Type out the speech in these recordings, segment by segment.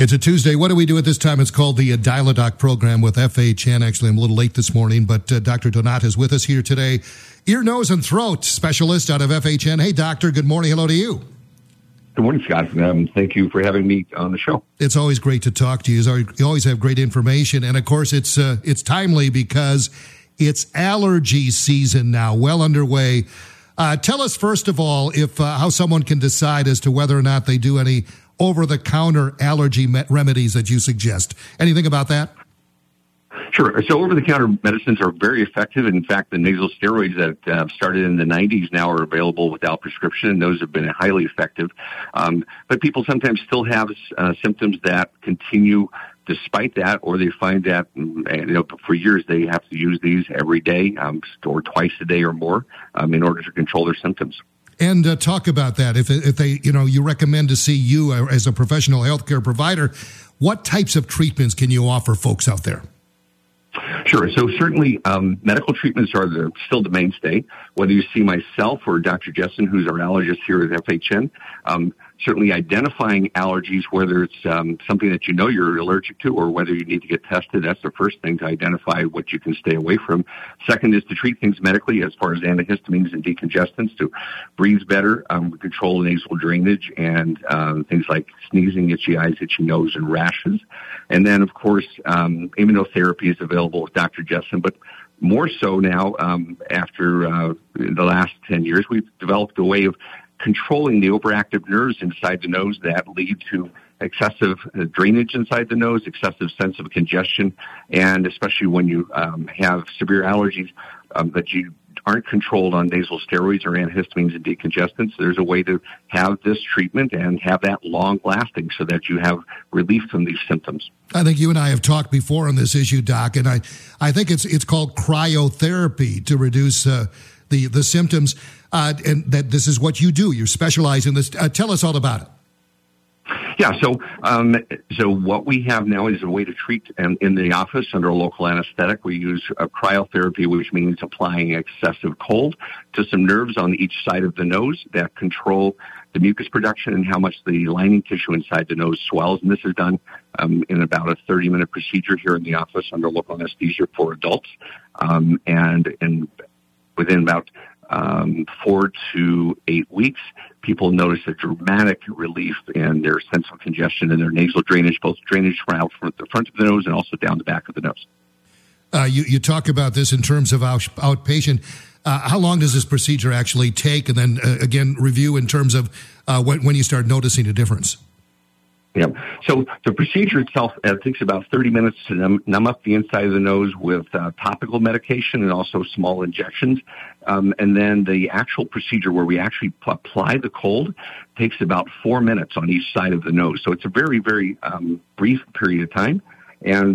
It's a Tuesday. What do we do at this time? It's called the Dial-A-Doc program with FHN. Actually, I'm a little late this morning, but Dr. Donat is with us here today. Ear, nose, and throat specialist out of FHN. Hey, doctor, good morning. Hello to you. Good morning, Scott. Thank you for having me on the show. It's always great to talk to you. You always have great information. And, of course, it's timely because it's allergy season now, well underway. Tell us, first of all, if how someone can decide as to whether or not they do any over-the-counter allergy remedies that you suggest. Anything about that? Sure. So over-the-counter medicines are very effective. In fact, the nasal steroids that started in the 90s now are available without prescription, and those have been highly effective. But people sometimes still have symptoms that continue despite that, or they find that for years they have to use these every day or twice a day or more in order to control their symptoms. And talk about that. If they, you recommend to see you as a professional healthcare provider, what types of treatments can you offer folks out there? Sure. So certainly medical treatments are still the mainstay. Whether you see myself or Dr. Jessen, who's our allergist here at FHN, certainly identifying allergies, whether it's something that you know you're allergic to or whether you need to get tested, that's the first thing to identify what you can stay away from. Second is to treat things medically as far as antihistamines and decongestants to breathe better, control nasal drainage, and things like sneezing, itchy eyes, itchy nose, and rashes. And then, of course, immunotherapy is available with Dr. Jessen, but more so now after the last 10 years, we've developed a way of controlling the overactive nerves inside the nose that lead to excessive drainage inside the nose, excessive sense of congestion, and especially when you have severe allergies that you aren't controlled on nasal steroids or antihistamines and decongestants, there's a way to have this treatment and have that long lasting so that you have relief from these symptoms. I think you and I have talked before on this issue, Doc, and I think it's called cryotherapy to reduce the symptoms, and that this is what you do. You specialize in this. Tell us all about it. Yeah, so what we have now is a way to treat in the office under a local anesthetic. We use cryotherapy, which means applying excessive cold to some nerves on each side of the nose that control the mucus production and how much the lining tissue inside the nose swells. And this is done in about a 30-minute procedure here in the office under local anesthesia for adults. And within about 4 to 8 weeks, people notice a dramatic relief in their sense of congestion and their nasal drainage, both drainage from the front of the nose and also down the back of the nose. You talk about this in terms of outpatient. How long does this procedure actually take? And then, again, review in terms of when you start noticing a difference. Yeah. So the procedure itself takes about 30 minutes to numb up the inside of the nose with topical medication and also small injections. And then the actual procedure where we actually apply the cold takes about 4 minutes on each side of the nose. So it's a very, very brief period of time. And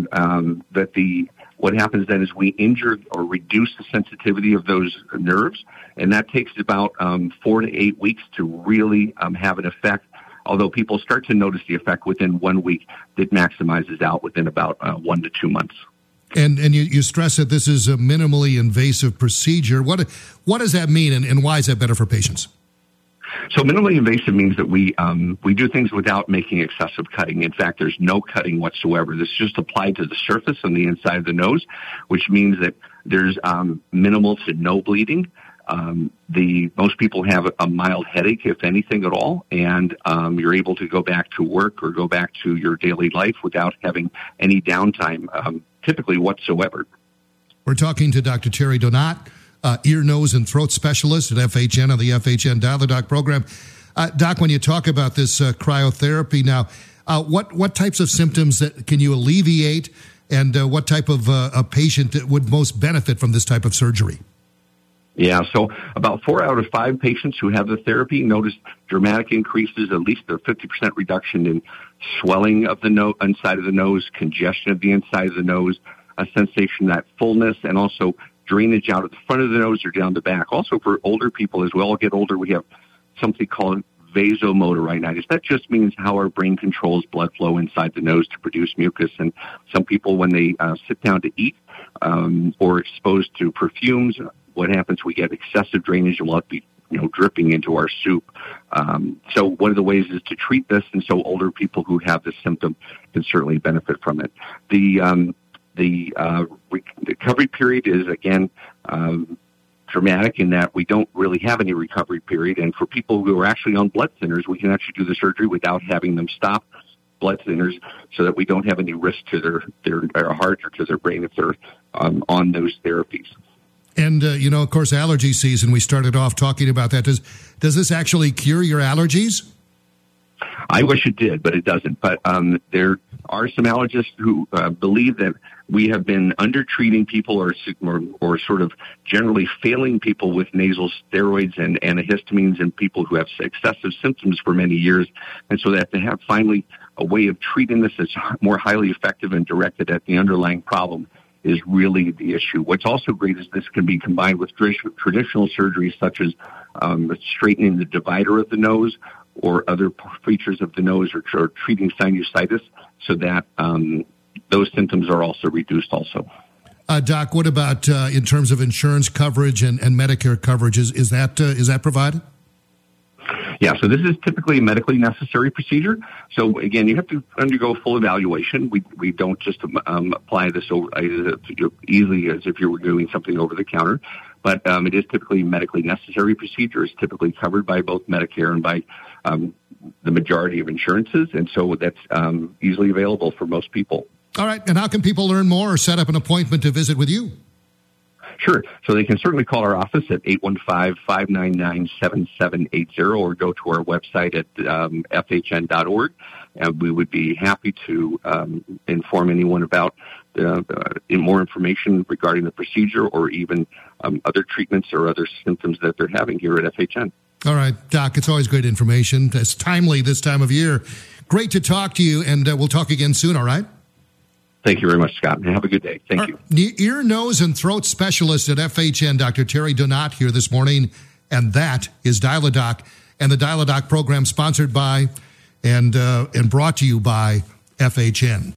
what happens then is we injure or reduce the sensitivity of those nerves. And that takes about 4 to 8 weeks to really have an effect. Although people start to notice the effect within 1 week, it maximizes out within about 1 to 2 months. And you stress that this is a minimally invasive procedure. What does that mean, and why is that better for patients? So minimally invasive means that we do things without making excessive cutting. In fact, there's no cutting whatsoever. This is just applied to the surface on the inside of the nose, which means that there's minimal to no bleeding. Most people have a mild headache, if anything at all, and you're able to go back to work or go back to your daily life without having any downtime, typically whatsoever. We're talking to Dr. Terry Donat, ear, nose, and throat specialist at FHN on the FHN Dial-A-Doc program. Doc, when you talk about this cryotherapy now, what types of symptoms that can you alleviate, and what type of a patient would most benefit from this type of surgery? Yeah, so about 4 out of 5 patients who have the therapy notice dramatic increases, at least a 50% reduction in swelling of the inside of the nose, congestion of the inside of the nose, a sensation that fullness, and also drainage out of the front of the nose or down the back. Also for older people, as we all get older, we have something called vasomotor rhinitis. That just means how our brain controls blood flow inside the nose to produce mucus. And some people, when they sit down to eat or exposed to perfumes, what happens, we get excessive drainage, and we'll have to be dripping into our soup. So one of the ways is to treat this, and so older people who have this symptom can certainly benefit from it. The recovery period is, again, dramatic in that we don't really have any recovery period. And for people who are actually on blood thinners, we can actually do the surgery without having them stop blood thinners so that we don't have any risk to their heart or to their brain if they're on those therapies. And, of course, allergy season, we started off talking about that. Does this actually cure your allergies? I wish it did, but it doesn't. But there are some allergists who believe that we have been undertreating people or sort of generally failing people with nasal steroids and antihistamines in people who have excessive symptoms for many years. And so that to have finally a way of treating this that's more highly effective and directed at the underlying problem is really the issue. What's also great is this can be combined with traditional surgeries such as straightening the divider of the nose or other features of the nose or treating sinusitis so that those symptoms are also reduced also. Doc, what about in terms of insurance coverage and Medicare coverage? Is that provided? Yeah, so this is typically a medically necessary procedure. So again, you have to undergo full evaluation. We don't just apply this easily as if you were doing something over the counter, but it is typically a medically necessary procedure. It's typically covered by both Medicare and by the majority of insurances, and so that's easily available for most people. All right, and how can people learn more or set up an appointment to visit with you? Sure. So they can certainly call our office at 815-599-7780 or go to our website at fhn.org. And we would be happy to inform anyone about more information regarding the procedure or even other treatments or other symptoms that they're having here at FHN. All right, Doc, it's always great information. It's timely this time of year. Great to talk to you, and we'll talk again soon, all right? Thank you very much, Scott. Have a good day. Thank you. Ear, nose, and throat specialist at FHN, Dr. Terry Donat, here this morning, and that is Dial-A-Doc, and the Dial-A-Doc program sponsored by and brought to you by FHN.